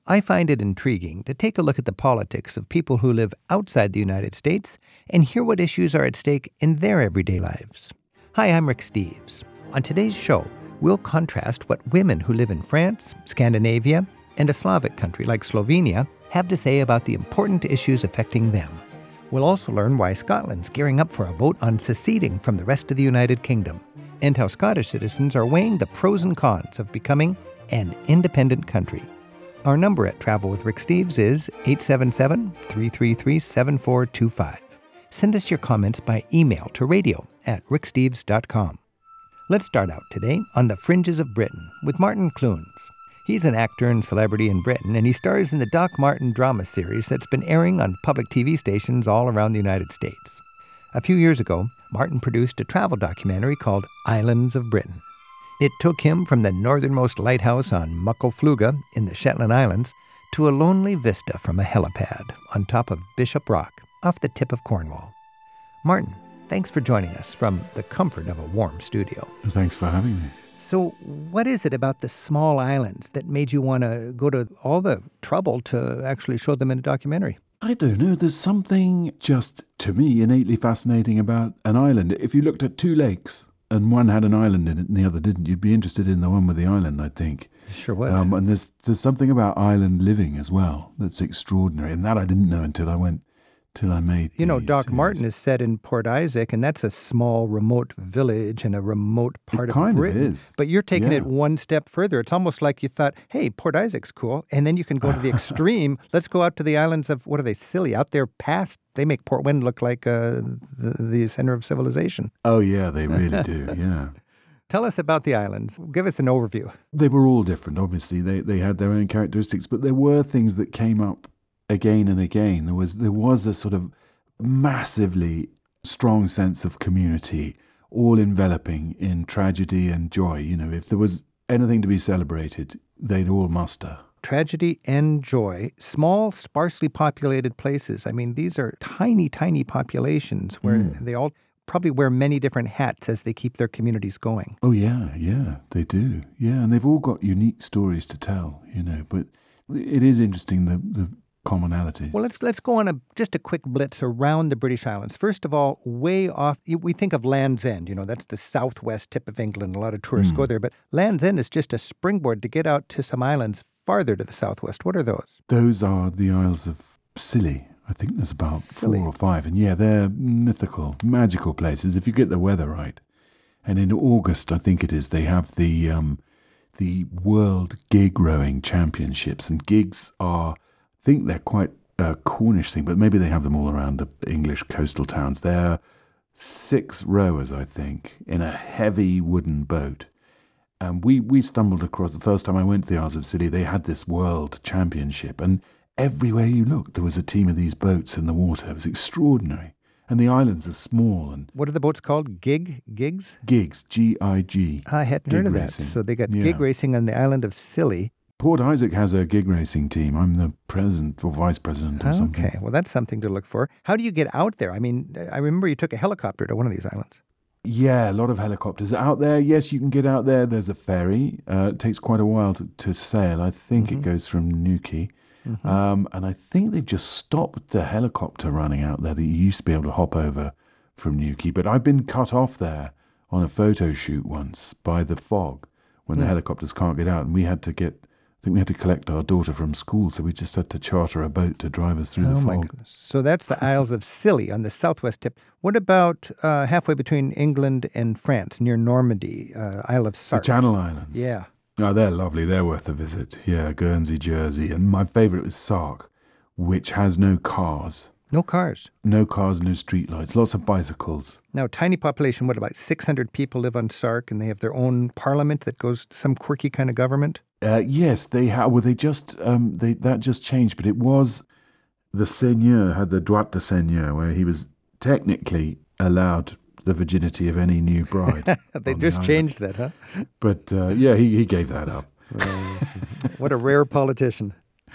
I find it intriguing to take a look at the politics of people who live outside the United States and hear what issues are at stake in their everyday lives. Hi, I'm Rick Steves. On today's show, we'll contrast what women who live in France, Scandinavia, and a Slavic country like Slovenia have to say about the important issues affecting them. We'll also learn why Scotland's gearing up for a vote on seceding from the rest of the United Kingdom, and how Scottish citizens are weighing the pros and cons of becoming an independent country. Our number at Travel with Rick Steves is 877-333-7425. Send us your comments by email to radio@ricksteves.com. Let's start out today on the fringes of Britain with Martin Clunes. He's an actor and celebrity in Britain, and he stars in the Doc Martin drama series that's been airing on public TV stations all around the United States. A few years ago, Martin produced a travel documentary called Islands of Britain. It took him from the northernmost lighthouse on Muckle Fluga in the Shetland Islands to a lonely vista from a helipad on top of Bishop Rock off the tip of Cornwall. Martin, thanks for joining us from the comfort of a warm studio. Thanks for having me. So what is it about the small islands that made you want to go to all the trouble to actually show them in a documentary? I don't know. There's something just, to me, innately fascinating about an island. If you looked at two lakes and one had an island in it and the other didn't, you'd be interested in the one with the island, I think. Sure would. And there's something about island living as well that's extraordinary. And that I didn't know until I made You know, Doc series. Martin is set in Port Isaac, and that's a small, remote village in a remote part of Britain. It kind of is. But you're taking it one step further. It's almost like you thought, hey, Port Isaac's cool, and then you can go to the extreme. Let's go out to the islands of, what are they, Scilly, out there past. They make Port Wynd look like the center of civilization. Oh, yeah, they really do, yeah. Tell us about the islands. Give us an overview. They were all different, obviously. They had their own characteristics, but there were things that came up again and again. There was a sort of massively strong sense of community, all enveloping in tragedy and joy. You know, if there was anything to be celebrated, they'd all muster. Tragedy and joy, small, sparsely populated places. I mean, these are tiny, tiny populations where they all probably wear many different hats as they keep their communities going. Oh, yeah, they do. Yeah, and they've all got unique stories to tell, you know, but it is interesting, the commonalities. Well, let's go on just a quick blitz around the British Islands. First of all, way off, we think of Land's End. You know, that's the southwest tip of England. A lot of tourists go there. But Land's End is just a springboard to get out to some islands farther to the southwest. What are those? Those are the Isles of Scilly. I think there's about Scilly. 4 or 5. And yeah, they're mythical, magical places if you get the weather right. And in August, I think it is, they have the World Gig Rowing Championships. And gigs are, I think they're quite a Cornish thing, but maybe they have them all around the English coastal towns. They're 6 rowers, I think, in a heavy wooden boat. And we stumbled across, the first time I went to the Isles of Scilly, they had this world championship. And everywhere you looked, there was a team of these boats in the water. It was extraordinary. And the islands are small. And What are the boats called? Gigs? gigs, G-I-G. I hadn't heard of that. racing. So they got Yeah. gig racing on the island of Scilly. Port Isaac has a gig racing team. I'm the president or vice president or something. Okay, well, that's something to look for. How do you get out there? I mean, I remember you took a helicopter to one of these islands. Yeah, a lot of helicopters out there. Yes, you can get out there. There's a ferry. It takes quite a while to sail. I think it goes from Newquay. And I think they've just stopped the helicopter running out there that you used to be able to hop over from Newquay. But I've been cut off there on a photo shoot once by the fog when the helicopters can't get out. And we had to collect our daughter from school, so we just had to charter a boat to drive us through the fog. My goodness. So that's the Isles of Scilly on the southwest tip. What about halfway between England and France, near Normandy, Isle of The Sark? Channel Islands. Yeah. Oh, they're lovely. They're worth a visit. Yeah, Guernsey, Jersey. And my favourite was Sark, which has no cars. No cars. No cars, no streetlights. Lots of bicycles. Now, tiny population, what, about 600 people live on Sark, and they have their own parliament that goes some quirky kind of government? Yes, they have. Well, that just changed, but it was the seigneur had the droit de seigneur, where he was technically allowed the virginity of any new bride. They just changed that, huh? But yeah, he gave that up. What a rare politician.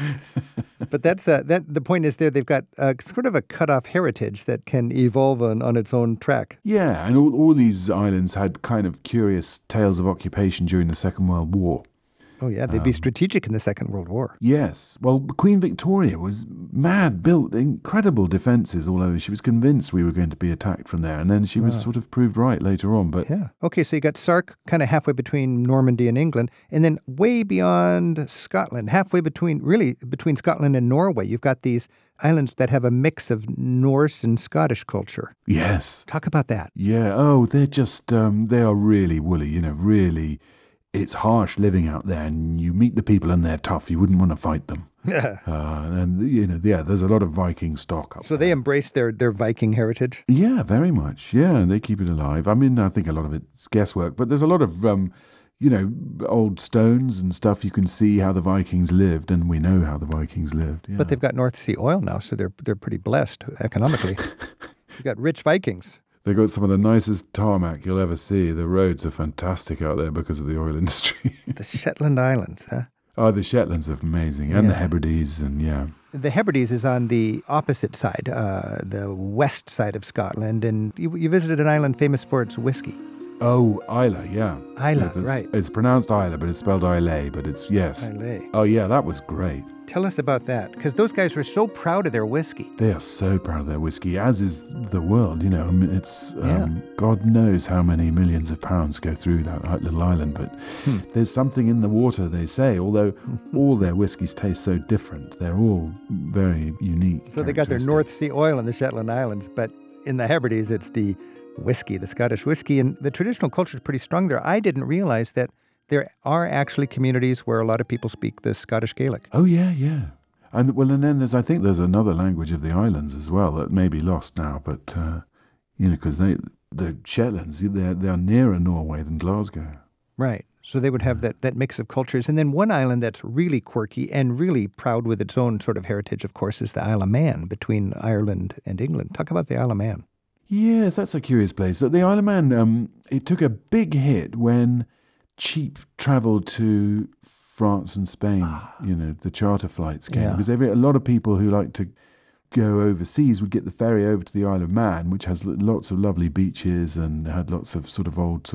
But the point is they've got sort of a cut-off heritage that can evolve on its own track. Yeah, and all these islands had kind of curious tales of occupation during the Second World War. Oh, yeah, they'd be strategic in the Second World War. Yes. Well, Queen Victoria was mad, built incredible defences all over. She was convinced we were going to be attacked from there, and then she was sort of proved right later on. But yeah. Okay, so you got Sark kind of halfway between Normandy and England, and then way beyond Scotland, halfway between Scotland and Norway, you've got these islands that have a mix of Norse and Scottish culture. Yes. Talk about that. Yeah. Oh, they're just, they are really woolly, really. It's harsh living out there, and you meet the people and they're tough. You wouldn't want to fight them. And there's a lot of Viking stock up So there. they embrace their Viking heritage? Yeah, very much. Yeah, and they keep it alive. I mean, I think a lot of it's guesswork, but there's a lot of, old stones and stuff. You can see how the Vikings lived, and we know how the Vikings lived. Yeah. But they've got North Sea oil now, so they're pretty blessed economically. You've got rich Vikings. They've got some of the nicest tarmac you'll ever see. The roads are fantastic out there because of the oil industry. The Shetland Islands, huh? Oh, the Shetlands are amazing. And the Hebrides, and yeah. The Hebrides is on the opposite side, the west side of Scotland, and you visited an island famous for its whiskey. Oh, Islay, yeah. Islay, right. It's pronounced Islay, but it's spelled Islay, but it's, yes. Islay. Oh, yeah, that was great. Tell us about that, because those guys were so proud of their whiskey. They are so proud of their whiskey, as is the world, I mean, it's, God knows how many millions of pounds go through that little island, but there's something in the water, they say, although all their whiskies taste so different. They're all very unique. So they got their North Sea oil in the Shetland Islands, but in the Hebrides, it's the whiskey, the Scottish whiskey, and the traditional culture is pretty strong there. I didn't realize that there are actually communities where a lot of people speak the Scottish Gaelic. Oh, yeah. And then I think there's another language of the islands as well that may be lost now, but, because the Shetlands, they're nearer Norway than Glasgow. Right. So they would have that mix of cultures. And then one island that's really quirky and really proud with its own sort of heritage, of course, is the Isle of Man between Ireland and England. Talk about the Isle of Man. Yes, that's a curious place. The Isle of Man, it took a big hit when cheap travel to France and Spain, the charter flights came. Because a lot of people who like to go overseas would get the ferry over to the Isle of Man, which has lots of lovely beaches and had lots of sort of old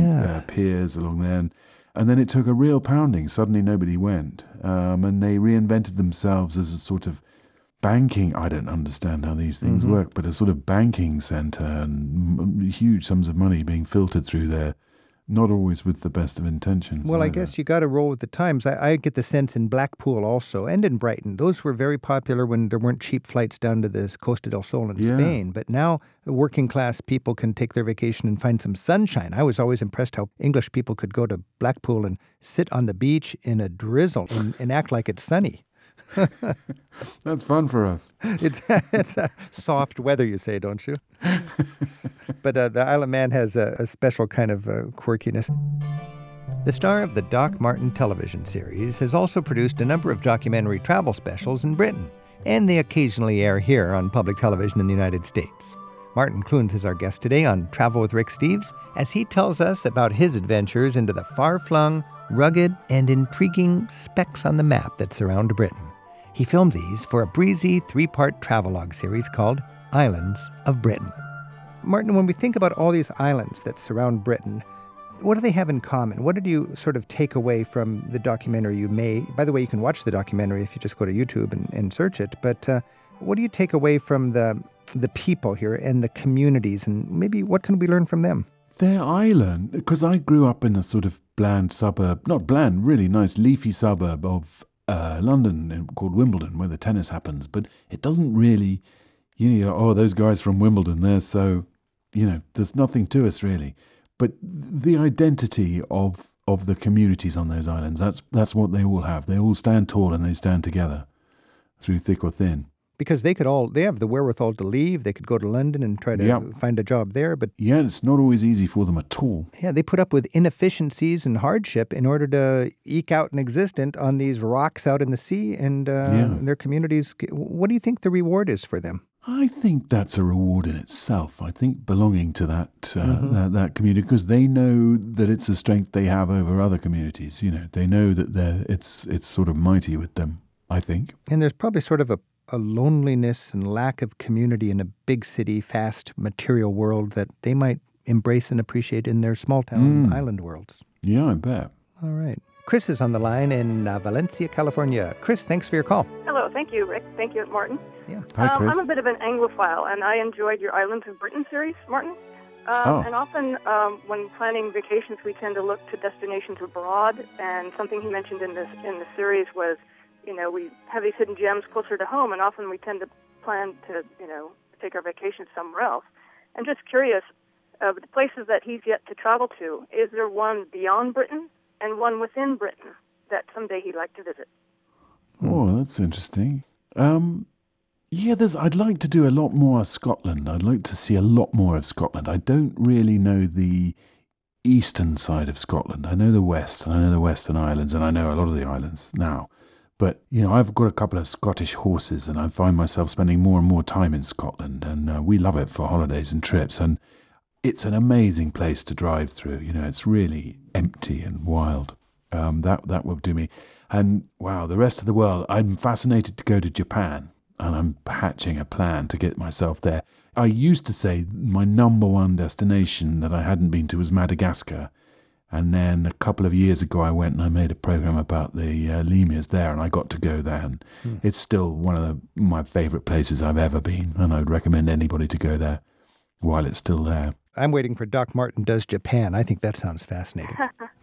piers along there. And then it took a real pounding. Suddenly nobody went. And they reinvented themselves as a sort of banking. I don't understand how these things work, but a sort of banking centre and huge sums of money being filtered through there, not always with the best of intentions. Well, I guess you got to roll with the times. I get the sense in Blackpool also, and in Brighton, those were very popular when there weren't cheap flights down to the Costa del Sol in Spain. But now working class people can take their vacation and find some sunshine. I was always impressed how English people could go to Blackpool and sit on the beach in a drizzle and act like it's sunny. That's fun for us. It's a soft weather, you say, don't you? But the Isle of Man has a special kind of quirkiness. The star of the Doc Martin television series has also produced a number of documentary travel specials in Britain, and they occasionally air here on public television in the United States. Martin Clunes is our guest today on Travel with Rick Steves as he tells us about his adventures into the far-flung, rugged, and intriguing specks on the map that surround Britain. He filmed these for a breezy 3-part travelogue series called Islands of Britain. Martin, when we think about all these islands that surround Britain, what do they have in common? What did you sort of take away from the documentary you made? By the way, you can watch the documentary if you just go to YouTube and search it. But what do you take away from the people here and the communities, and maybe what can we learn from them? Their island, because I grew up in a sort of bland suburb, not bland, really nice leafy suburb of London called Wimbledon, where the tennis happens, but it doesn't really, those guys from Wimbledon, they're so, there's nothing to us really. But the identity of the communities on those islands, that's what they all have. They all stand tall and they stand together through thick or thin. Because they have the wherewithal to leave. They could go to London and try to find a job there. But it's not always easy for them at all. Yeah, they put up with inefficiencies and hardship in order to eke out an existence on these rocks out in the sea and their communities. What do you think the reward is for them? I think that's a reward in itself. I think belonging to that community, because they know that it's a strength they have over other communities. They know that it's sort of mighty with them, I think. And there's probably sort of a loneliness and lack of community in a big city, fast material world that they might embrace and appreciate in their small town island worlds. Yeah, I bet. All right. Chris is on the line in Valencia, California. Chris, thanks for your call. Hello, thank you, Rick. Thank you, Martin. Yeah. Hi, Chris. I'm a bit of an Anglophile, and I enjoyed your Islands of Britain series, Martin. And often when planning vacations, we tend to look to destinations abroad, and something he mentioned in the series was, we have these hidden gems closer to home, and often we tend to plan to, take our vacations somewhere else. I'm just curious, the places that he's yet to travel to, is there one beyond Britain and one within Britain that someday he'd like to visit? Oh, that's interesting. I'd like to do a lot more of Scotland. I'd like to see a lot more of Scotland. I don't really know the eastern side of Scotland. I know the west, and I know the Western Islands, and I know a lot of the islands now. But, I've got a couple of Scottish horses, and I find myself spending more and more time in Scotland, and we love it for holidays and trips, and it's an amazing place to drive through. It's really empty and wild. That would do me. And, wow, the rest of the world, I'm fascinated to go to Japan, and I'm hatching a plan to get myself there. I used to say my number one destination that I hadn't been to was Madagascar. And then a couple of years ago, I went and I made a program about the lemurs there, and I got to go there. And it's still one of my favorite places I've ever been, and I would recommend anybody to go there while it's still there. I'm waiting for Doc Martin Does Japan. I think that sounds fascinating.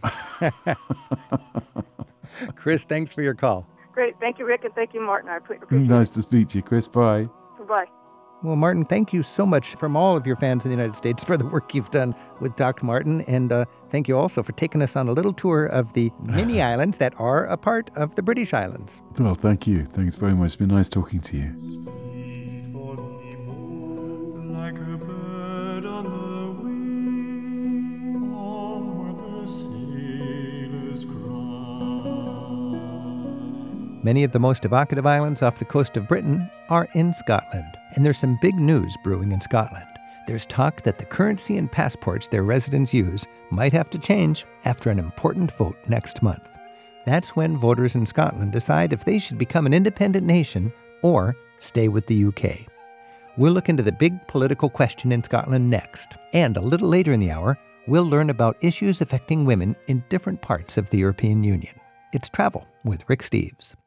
Chris, thanks for your call. Great. Thank you, Rick, and thank you, Martin. I appreciate it. Nice to speak to you, Chris. Bye. Bye. Well, Martin, thank you so much from all of your fans in the United States for the work you've done with Doc Martin. And thank you also for taking us on a little tour of the many islands that are a part of the British Islands. Well, thank you. Thanks very much. It's been nice talking to you. Like a bird on the wing, onward the sailors cry. Many of the most evocative islands off the coast of Britain are in Scotland. And there's some big news brewing in Scotland. There's talk that the currency and passports their residents use might have to change after an important vote next month. That's when voters in Scotland decide if they should become an independent nation or stay with the UK. We'll look into the big political question in Scotland next. And a little later in the hour, we'll learn about issues affecting women in different parts of the European Union. It's Travel with Rick Steves.